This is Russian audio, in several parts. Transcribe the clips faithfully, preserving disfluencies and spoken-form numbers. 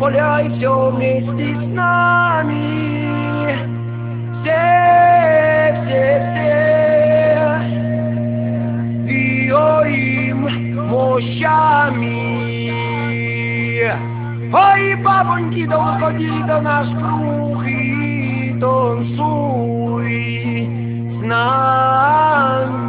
гуляй все вместе с нами. Все, все, все двигаем мощами. Ой, бабоньки, да выходи до наш круг и танцуй с нами.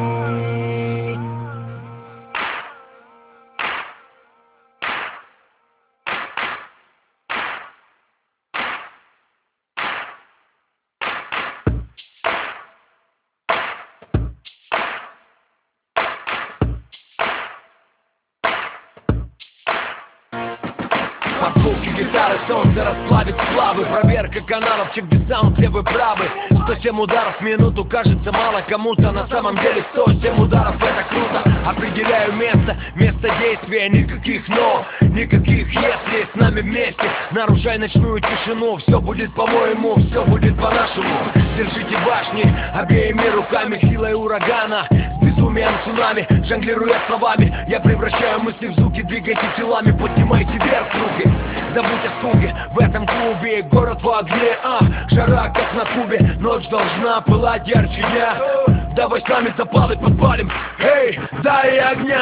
Под звуки гитары солнце расплавит сплавы. Проверка каналов, чек-десант, где вы правы. Сто семь ударов в минуту кажется мало кому-то. На самом деле сто семь ударов это круто. Определяю место, место действия. Никаких но, никаких если. С нами вместе, нарушай ночную тишину. Все будет по-моему, все будет по-нашему. Держите башни обеими руками. Силой урагана, с безумием цунами. Жонглируя словами, я превращаю мысли в звуки. Двигайте телами, поднимайте вверх руки. Забудь о скуке в этом клубе. Город в огне, а, жара как на Кубе. Ночь должна пылать ярче дня. Давай с нами запалы подпалим. Эй, дай огня.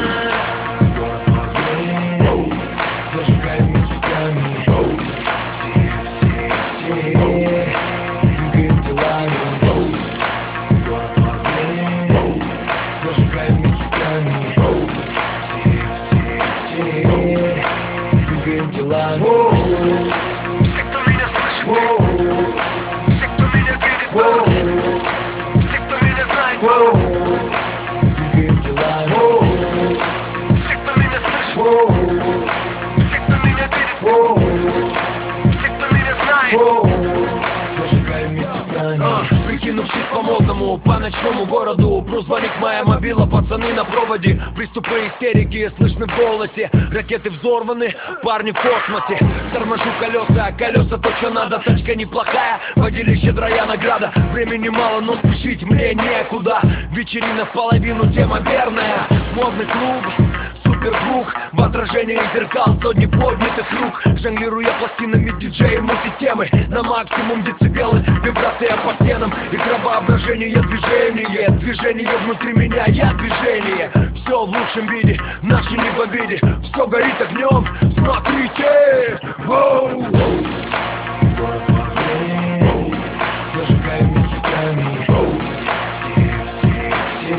Город в огне, зажигай вместе с нами. Все, все, все двигаем телами. Город в огне, зажигай вместе с нами. Все, все, все двигаем телами. Все, кто меня слышит, все, кто меня видит, все, кто меня знает, двигаем телами. все, кто меня слышит, все, кто меня видит, все, кто меня знает. Зажигай вместе с нами. А, прикинувшись по модному, по ночному городу. Прозвоник моя мобила, пацаны на проводе. Приступы истерики слышны в голосе. Ракеты взорваны, парни в космосе. Торможу колеса, колеса то, что надо. Тачка неплохая, водили щедрая награда. Времени мало, но спешить мне некуда. Вечерина в половину, тема верная. Модный клуб, суперкруг. В отражении зеркал сотни поднятых рук. Жонглируя пластинами, диджеи мультитемы. На максимум децибелы, вибрация по стенам. И кровообращение, движение. Движение внутри меня, я движение. Все в лучшем виде, наши не в обиде. Все горит огнем, смотрите. Воу. Город в огне, зажигай вместе с нами. Все, все, все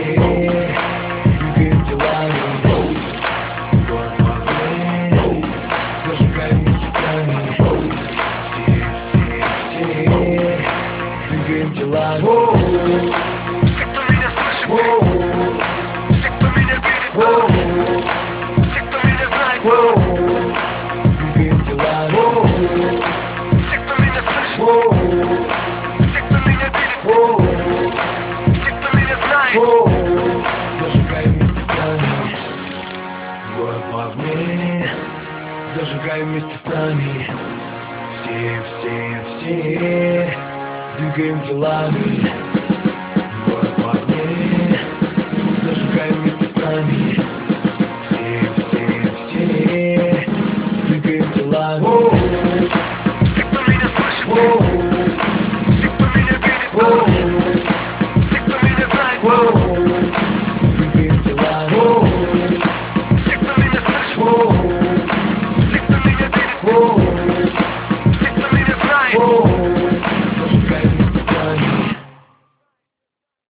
двигаем телами. Город в огне, зажигай вместе с нами. Все, все, все двигаем телами. Все, кто меня слышит, все, кто меня видит, все, кто меня знает, двигаем телами. все, кто меня слышит, все, кто меня видит, все, кто меня знает. Зажигай вместе с нами. Город в огне, зажигай вместе с нами. Все, все, все двигаем телами.